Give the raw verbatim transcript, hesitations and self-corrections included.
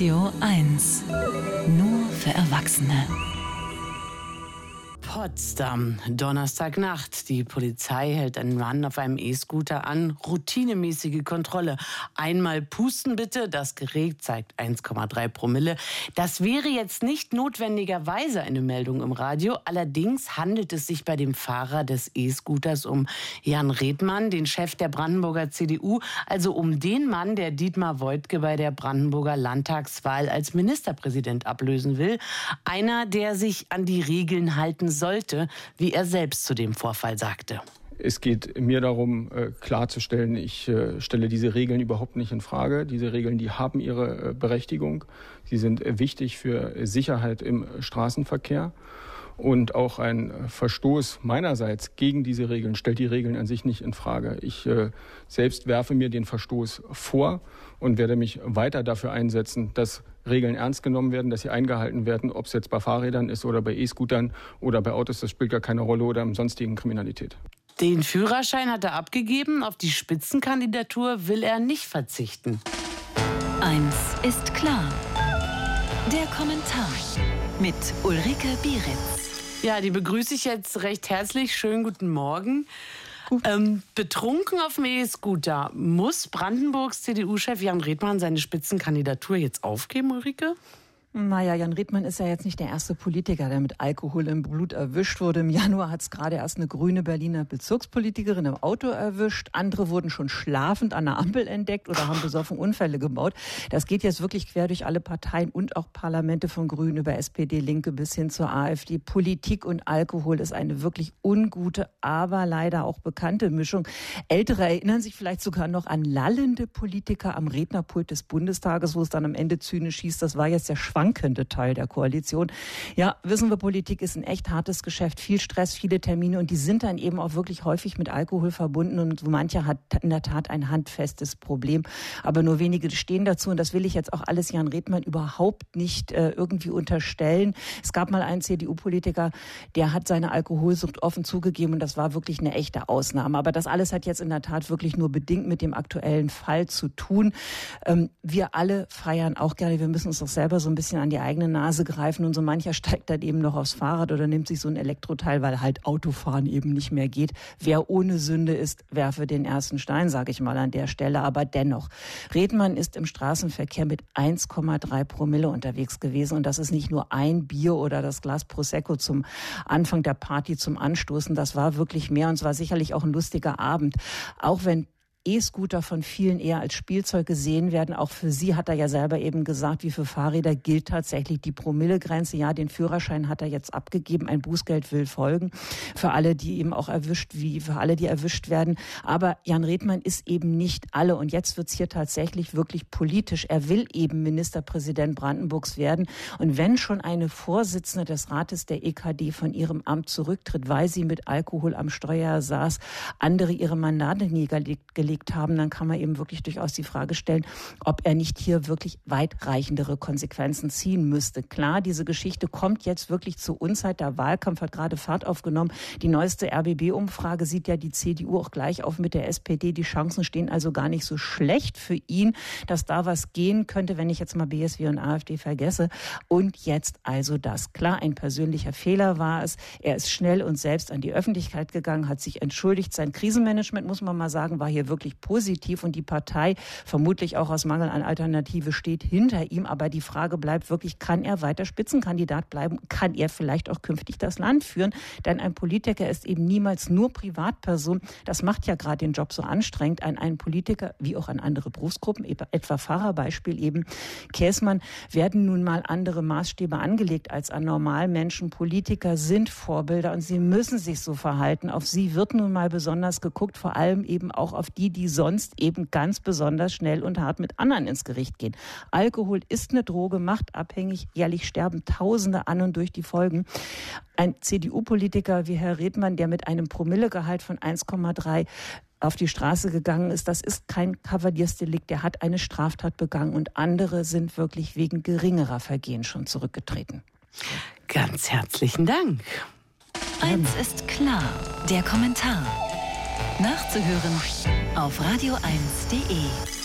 Radio eins. Nur für Erwachsene. Potsdam, Donnerstagnacht. Die Polizei hält einen Mann auf einem E-Scooter an. Routinemäßige Kontrolle. Einmal pusten bitte. Das Gerät zeigt eins Komma drei Promille. Das wäre jetzt nicht notwendigerweise eine Meldung im Radio. Allerdings handelt es sich bei dem Fahrer des E-Scooters um Jan Redmann, den Chef der Brandenburger C D U. Also um den Mann, der Dietmar Woidke bei der Brandenburger Landtagswahl als Ministerpräsident ablösen will. Einer, der sich an die Regeln halten soll. sollte, wie er selbst zu dem Vorfall sagte. Es geht mir darum, äh, klarzustellen, ich äh, stelle diese Regeln überhaupt nicht in Frage. Diese Regeln, die haben ihre äh, Berechtigung. Sie sind äh, wichtig für Sicherheit im Straßenverkehr. Und auch ein Verstoß meinerseits gegen diese Regeln stellt die Regeln an sich nicht in Frage. Ich äh, selbst werfe mir den Verstoß vor und werde mich weiter dafür einsetzen, dass Regeln ernst genommen werden, dass sie eingehalten werden, ob es jetzt bei Fahrrädern ist oder bei E-Scootern oder bei Autos, das spielt gar keine Rolle, oder im sonstigen Kriminalität. Den Führerschein hat er abgegeben, auf die Spitzenkandidatur will er nicht verzichten. Eins ist klar. Der Kommentar mit Ulrike Bieritz. Ja, die begrüße ich jetzt recht herzlich. Schönen guten Morgen. Ähm, betrunken auf dem E-Scooter. Muss Brandenburgs C D U-Chef Jan Redmann seine Spitzenkandidatur jetzt aufgeben, Ulrike? Naja, Jan Redmann ist ja jetzt nicht der erste Politiker, der mit Alkohol im Blut erwischt wurde. Im Januar hat es gerade erst eine grüne Berliner Bezirkspolitikerin im Auto erwischt. Andere wurden schon schlafend an der Ampel entdeckt oder haben besoffen Unfälle gebaut. Das geht jetzt wirklich quer durch alle Parteien und auch Parlamente, von Grünen über S P D, Linke bis hin zur AfD. Politik und Alkohol ist eine wirklich ungute, aber leider auch bekannte Mischung. Ältere erinnern sich vielleicht sogar noch an lallende Politiker am Rednerpult des Bundestages, wo es dann am Ende zynisch hieß, das war jetzt der schwankende Teil der Koalition. Ja, wissen wir, Politik ist ein echt hartes Geschäft, viel Stress, viele Termine und die sind dann eben auch wirklich häufig mit Alkohol verbunden und so mancher hat in der Tat ein handfestes Problem. Aber nur wenige stehen dazu und das will ich jetzt auch alles Jan Redmann überhaupt nicht äh, irgendwie unterstellen. Es gab mal einen C D U-Politiker, der hat seine Alkoholsucht offen zugegeben und das war wirklich eine echte Ausnahme. Aber das alles hat jetzt in der Tat wirklich nur bedingt mit dem aktuellen Fall zu tun. Ähm, wir alle feiern auch gerne, wir müssen uns doch selber so ein bisschen an die eigene Nase greifen und so mancher steigt dann eben noch aufs Fahrrad oder nimmt sich so ein Elektroteil, weil halt Autofahren eben nicht mehr geht. Wer ohne Sünde ist, werfe den ersten Stein, sage ich mal an der Stelle. Aber dennoch, Redmann ist im Straßenverkehr mit eins Komma drei Promille unterwegs gewesen und das ist nicht nur ein Bier oder das Glas Prosecco zum Anfang der Party zum Anstoßen. Das war wirklich mehr und es war sicherlich auch ein lustiger Abend. Auch wenn E-Scooter von vielen eher als Spielzeug gesehen werden. Auch für sie hat er ja selber eben gesagt, wie für Fahrräder gilt tatsächlich die Promillegrenze. Ja, den Führerschein hat er jetzt abgegeben. Ein Bußgeld will folgen. Für alle, die eben auch erwischt, wie für alle, die erwischt werden. Aber Jan Redmann ist eben nicht alle. Und jetzt wird's hier tatsächlich wirklich politisch. Er will eben Ministerpräsident Brandenburgs werden. Und wenn schon eine Vorsitzende des Rates der E K D von ihrem Amt zurücktritt, weil sie mit Alkohol am Steuer saß, andere ihre Mandate niedergelegt haben, dann kann man eben wirklich durchaus die Frage stellen, ob er nicht hier wirklich weitreichendere Konsequenzen ziehen müsste. Klar, diese Geschichte kommt jetzt wirklich zur Unzeit. Der Wahlkampf hat gerade Fahrt aufgenommen. Die neueste R B B-Umfrage sieht ja die C D U auch gleich auf mit der S P D. Die Chancen stehen also gar nicht so schlecht für ihn, dass da was gehen könnte, wenn ich jetzt mal B S W und AfD vergesse. Und jetzt also das. Klar, ein persönlicher Fehler war es. Er ist schnell und selbst an die Öffentlichkeit gegangen, hat sich entschuldigt. Sein Krisenmanagement, muss man mal sagen, war hier wirklich positiv und die Partei, vermutlich auch aus Mangel an Alternative, steht hinter ihm. Aber die Frage bleibt wirklich, kann er weiter Spitzenkandidat bleiben? Kann er vielleicht auch künftig das Land führen? Denn ein Politiker ist eben niemals nur Privatperson. Das macht ja gerade den Job so anstrengend. An einen Politiker, wie auch an andere Berufsgruppen, etwa Fahrerbeispiel eben Käßmann, werden nun mal andere Maßstäbe angelegt als an Normalmenschen. Politiker sind Vorbilder und sie müssen sich so verhalten. Auf sie wird nun mal besonders geguckt, vor allem eben auch auf die, die sonst eben ganz besonders schnell und hart mit anderen ins Gericht gehen. Alkohol ist eine Droge, macht abhängig. Jährlich sterben Tausende an und durch die Folgen. Ein C D U-Politiker wie Herr Redmann, der mit einem Promillegehalt von eins Komma drei auf die Straße gegangen ist, das ist kein Kavaliersdelikt, der hat eine Straftat begangen und andere sind wirklich wegen geringerer Vergehen schon zurückgetreten. Ganz herzlichen Dank. Eins ist klar, der Kommentar. Nachzuhören auf radio eins punkt de.